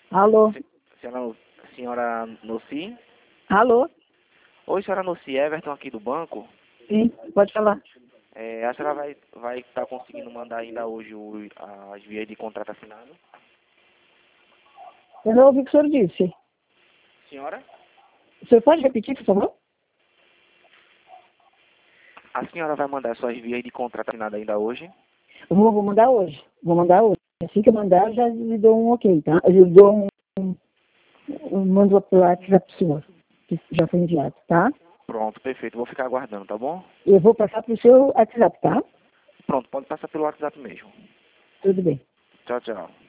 Alô? Senhora Noci? Alô? Oi, senhora Noci, Everton aqui do banco. Sim, pode falar. A senhora vai estar conseguindo mandar ainda hoje as vias de contrato assinado? Eu não ouvi o que o senhor disse. Senhora? O senhor pode repetir, por favor? A senhora vai mandar suas vias de contrato assinado ainda hoje? Eu vou mandar hoje. Vou mandar hoje. Assim que eu mandar, eu já lhe dou um ok, tá? Eu lhe dou mando pelo WhatsApp pro senhor, que já foi enviado, tá? Pronto, perfeito. Vou ficar aguardando, tá bom? Eu vou passar pro seu WhatsApp, tá? Pronto, pode passar pelo WhatsApp mesmo. Tudo bem. Tchau, tchau.